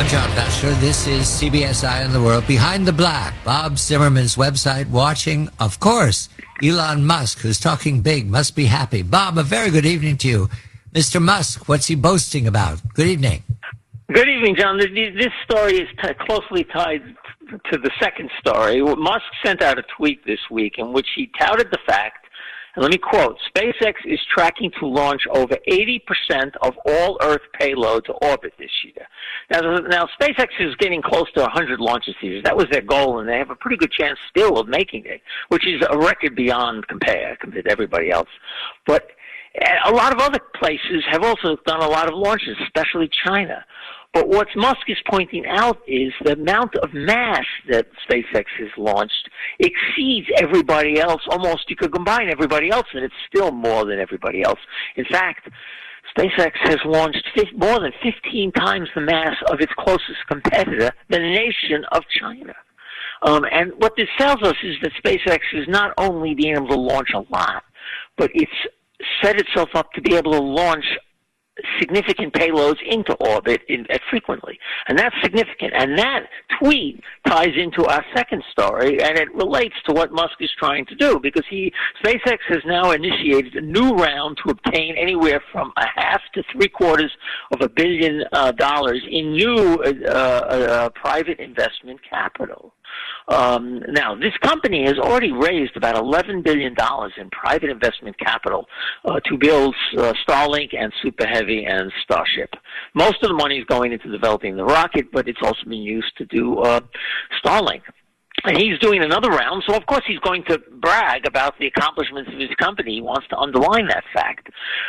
John Batchelor. This is CBS Eye on the World. Behind the Black, Bob Zimmerman's website, watching, of course, Elon Musk, who's talking big, must be happy. Bob, a very good evening to you. Mr. Musk, what's he boasting about? Good evening. Good evening, John. This story is closely tied to the second story. Musk sent out a tweet this week in which he touted the fact, and let me quote, SpaceX is tracking to launch over 80% of all Earth payload to orbit this year. Now, SpaceX is getting close to 100 launches this year. That was their goal, and they have a pretty good chance still of making it, which is a record beyond compared to everybody else. But a lot of other places have also done a lot of launches, especially China. But what Musk is pointing out is the amount of mass that SpaceX has launched exceeds everybody else. Almost, you could combine everybody else, and it's still more than everybody else. In fact, SpaceX has launched more than 15 times the mass of its closest competitor, the nation of China. And what this tells us is that SpaceX is not only being able to launch a lot, but it's set itself up to be able to launch significant payloads into orbit frequently. And that's significant. And that tweet ties into our second story, and it relates to what Musk is trying to do, because SpaceX has now initiated a new round to obtain anywhere from $500 to $750 million in new private investment capital. Now, this company has already raised about $11 billion in private investment capital to build Starlink and Super Heavy and Starship. Most of the money is going into developing the rocket, but it's also being used to do Starlink. And he's doing another round, so of course he's going to brag about the accomplishments of his company. He wants to underline that fact.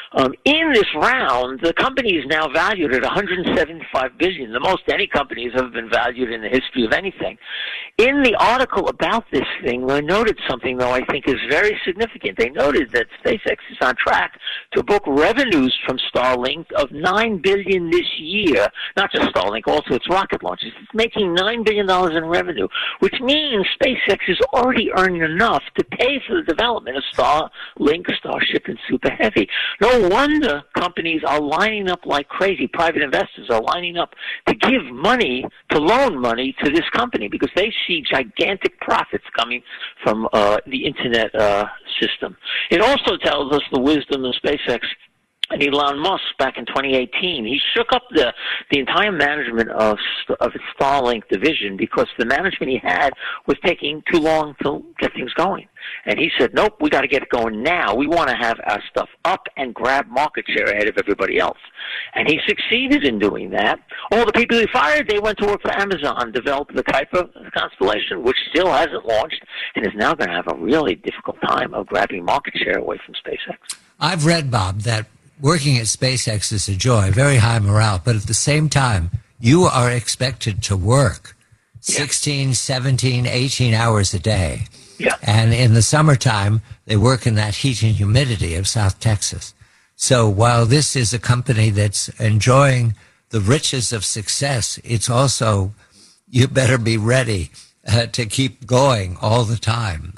In this round, the company is now valued at $175 billion, the most any company has ever been valued in the history of anything. In the article about this thing, they noted something, though, I think is very significant. They noted that SpaceX is on track to book revenues from Starlink of $9 billion this year. Not just Starlink, also its rocket launches. It's making $9 billion in revenue, which means SpaceX is already earning enough to pay for the development of Starlink, Starship, and Super Heavy. No wonder companies are lining up like crazy. Private investors are lining up to give money, to loan money to this company, because they see gigantic profits coming from the Internet system. It also tells us the wisdom of SpaceX and Elon Musk back in 2018. He shook up the entire management of its Starlink division because the management he had was taking too long to get things going. And he said, nope, we got to get it going now. We want to have our stuff up and grab market share ahead of everybody else. And he succeeded in doing that. All the people he fired, they went to work for Amazon, developed the Kuiper constellation, which still hasn't launched, and is now going to have a really difficult time of grabbing market share away from SpaceX. I've read, Bob, that working at SpaceX is a joy, very high morale, but at the same time, you are expected to work 16, 17, 18 hours a day. Yeah. And in the summertime, they work in that heat and humidity of South Texas. So while this is a company that's enjoying the riches of success, it's also, you better be ready to keep going all the time.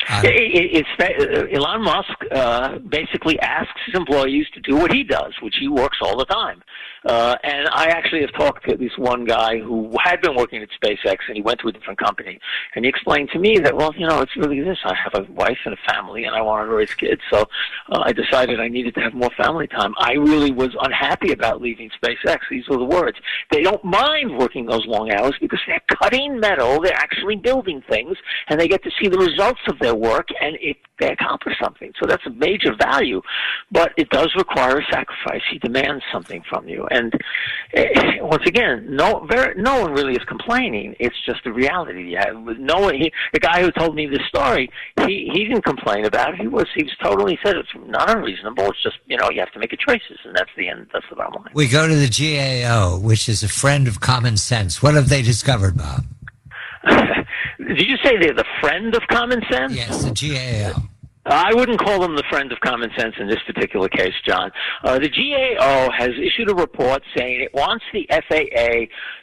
Elon Musk basically asks his employees to do what he does, which he works all the time. And I actually have talked to this one guy who had been working at SpaceX, and he went to a different company. And he explained to me that, well, you know, it's really this. I have a wife and a family, and I wanted to raise kids. So I decided I needed to have more family time. I really was unhappy about leaving SpaceX. These were the words. They don't mind working those long hours because they're cutting metal. They're actually building things, and they get to see the results of their work, and they accomplish something. So that's a major value. But it does require a sacrifice. He demands something from you. And once again, no one really is complaining. It's just the reality. The guy who told me this story, he didn't complain about it. He totally said it's not unreasonable. It's just, you have to make your choices, and that's the end. That's the bottom line. We go to the GAO, which is a friend of common sense. What have they discovered, Bob? Did you say they're the friend of common sense? Yes, the GAO. I wouldn't call them the friend of common sense in this particular case, John. The GAO has issued a report saying it wants the FAA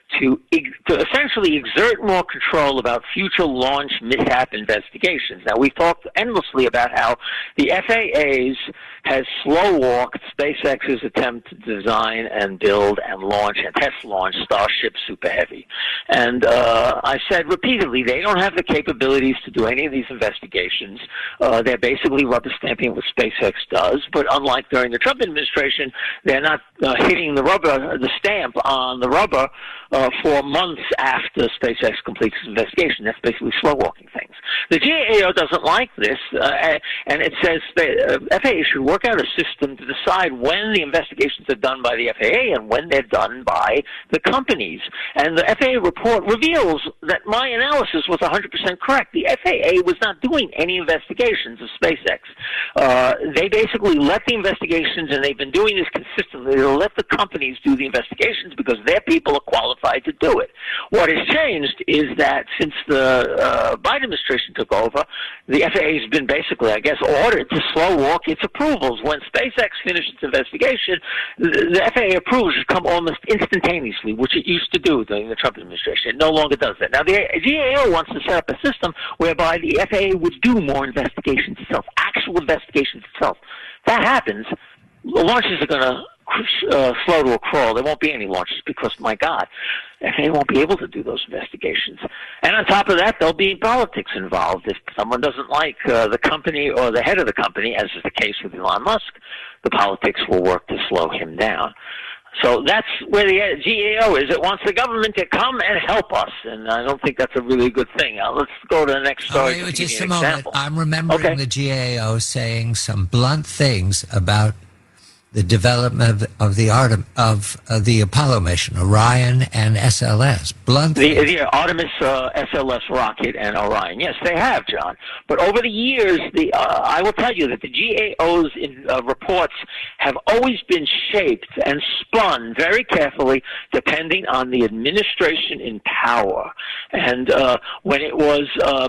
to essentially exert more control about future launch mishap investigations. Now, we've talked endlessly about how the FAA has slow-walked SpaceX's attempt to design and build and launch and test-launch Starship Super Heavy. And I said repeatedly, they don't have the capabilities to do any of these investigations. They're basically rubber stamping what SpaceX does, but unlike during the Trump administration, they're not hitting the stamp on the rubber for months after SpaceX completes its investigation. That's basically slow-walking things. The GAO doesn't like this, and it says the FAA should work out a system to decide when the investigations are done by the FAA and when they're done by the companies. And the FAA report reveals that my analysis was 100% correct. The FAA was not doing any investigations of SpaceX. They basically let the investigations, and they've been doing this consistently, they'll let the companies do the investigations because their people are qualified to do it. What has changed is that since the Biden administration took over, the FAA has been basically, I guess, ordered to slow walk its approvals. When SpaceX finished its investigation, the FAA approval should come almost instantaneously, which it used to do during the Trump administration. It no longer does that. Now, the GAO wants to set up a system whereby the FAA would do more investigations itself, actual investigations itself. If that happens, the launches are going to slow to a crawl. There won't be any launches because, my God, they won't be able to do those investigations. And on top of that, there'll be politics involved. If someone doesn't like the company or the head of the company, as is the case with Elon Musk, the politics will work to slow him down. So that's where the GAO is. It wants the government to come and help us, and I don't think that's a really good thing. Now, let's go to the next story. Just a moment. I'm remembering the GAO saying some blunt things about the development of the Apollo mission, Orion and SLS. The Artemis SLS rocket and Orion. Yes, they have, John. But over the years, I will tell you that the GAO's reports have always been shaped and spun very carefully depending on the administration in power. And when it was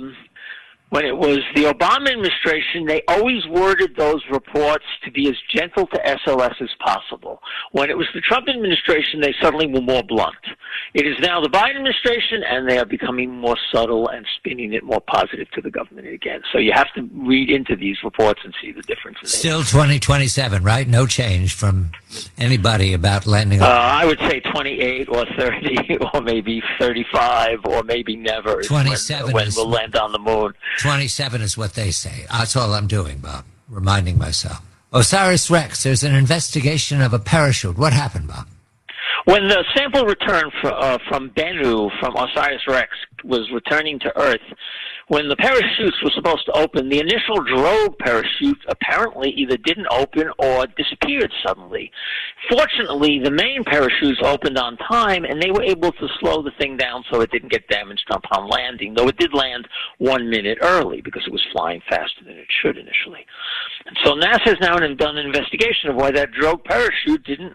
the Obama administration, they always worded those reports to be as gentle to SLS as possible. When it was the Trump administration, they suddenly were more blunt. It is now the Biden administration, and they are becoming more subtle and spinning it more positive to the government again. So you have to read into these reports and see the differences. Still 2027, right? No change from anybody about landing. I would say 28 or 30 or maybe 35 or maybe never. 27 when we'll land on the moon. 27 is what they say. That's all I'm doing, Bob, reminding myself. OSIRIS-REx, there's an investigation of a parachute. What happened, Bob? When the sample return from Bennu, from OSIRIS-REx, was returning to Earth, when the parachutes were supposed to open, the initial drogue parachute apparently either didn't open or disappeared suddenly. Fortunately, the main parachutes opened on time, and they were able to slow the thing down so it didn't get damaged upon landing, though it did land 1 minute early because it was flying faster than it should initially. And so NASA has now done an investigation of why that drogue parachute didn't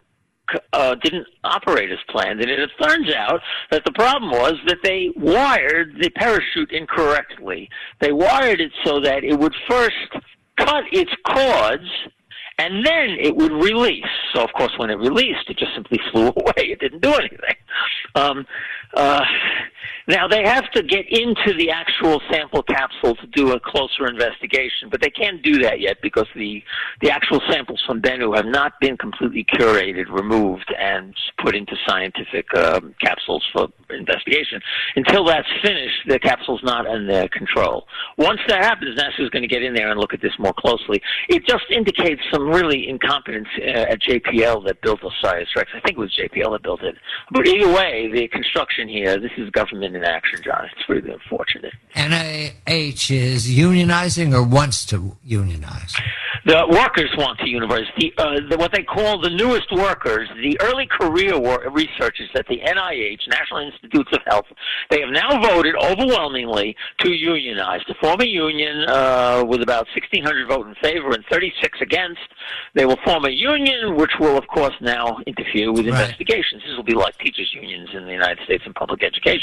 operate as planned, and it turns out that the problem was that they wired the parachute incorrectly. They wired it so that it would first cut its cords, and then it would release. So, of course, when it released, it just simply flew away. It didn't do anything. Now, they have to get into the actual sample capsule to do a closer investigation, but they can't do that yet because the actual samples from Bennu have not been completely curated, removed, and put into scientific capsules for investigation. Until that's finished, the capsule's not in their control. Once that happens, NASA's going to get in there and look at this more closely. It just indicates some really incompetence at JPL that built OSIRIS-REx. I think it was JPL that built it. But either way, the construction here, this is government in action, John. It's really unfortunate. NIH is unionizing or wants to unionize? The workers want to unionize. What they call the newest workers, the early career researchers at the NIH, National Institutes of Health, they have now voted overwhelmingly to unionize, to form a union with about 1,600 vote in favor and 36 against. They will form a union, which will, of course, now interfere with investigations. This will be like teachers' unions in the United States in public education.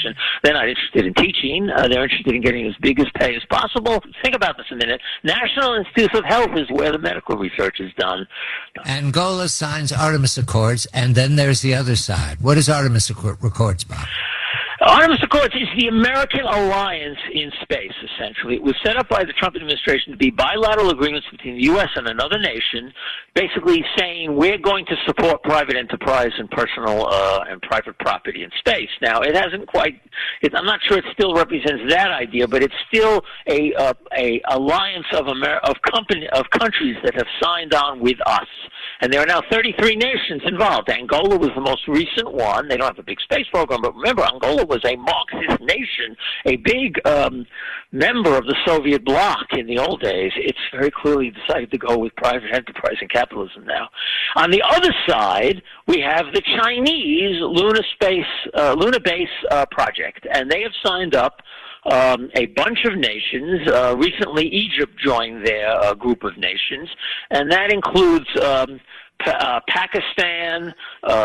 They're not interested in teaching. They're interested in getting as big as pay as possible. Think about this a minute. National Institutes of Health is where the medical research is done. Angola signs Artemis Accords, and then there's the other side. What is Artemis Accords, Bob? Artemis Accords is the American alliance in space, essentially. It was set up by the Trump administration to be bilateral agreements between the U.S. and another nation, basically saying we're going to support private enterprise and personal and private property in space. Now, it hasn't quite, I'm not sure it still represents that idea, but it's still a alliance of countries that have signed on with us. And there are now 33 nations involved. Angola was the most recent one. They don't have a big space program, but remember, Angola was a Marxist nation, a big member of the Soviet bloc in the old days. It's very clearly decided to go with private enterprise and capitalism now. On the other side, we have the Chinese lunar base project, and they have signed up a bunch of nations. Recently, Egypt joined their group of nations, and that includes Pakistan,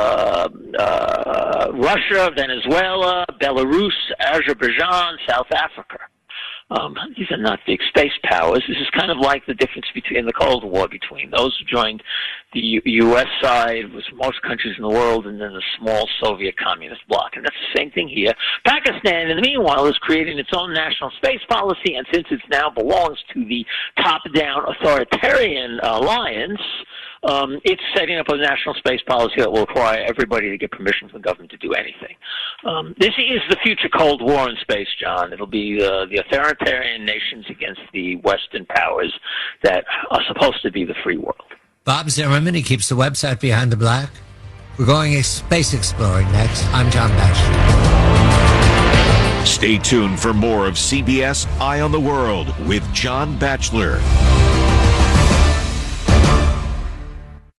Russia, Venezuela, Belarus, Azerbaijan, South Africa. These are not big space powers. This is kind of like the difference in the Cold War between those who joined the U.S. side, was most countries in the world, and then the small Soviet communist bloc. And that's the same thing here. Pakistan, in the meanwhile, is creating its own national space policy, and since it now belongs to the top-down authoritarian alliance, it's setting up a national space policy that will require everybody to get permission from the government to do anything. This is the future Cold War in space, John. It'll be the authoritarian nations against the Western powers that are supposed to be the free world. Bob Zimmerman, he keeps the website Behind the Black. We're going space exploring next. I'm John Batchelor. Stay tuned for more of CBS Eye on the World with John Batchelor.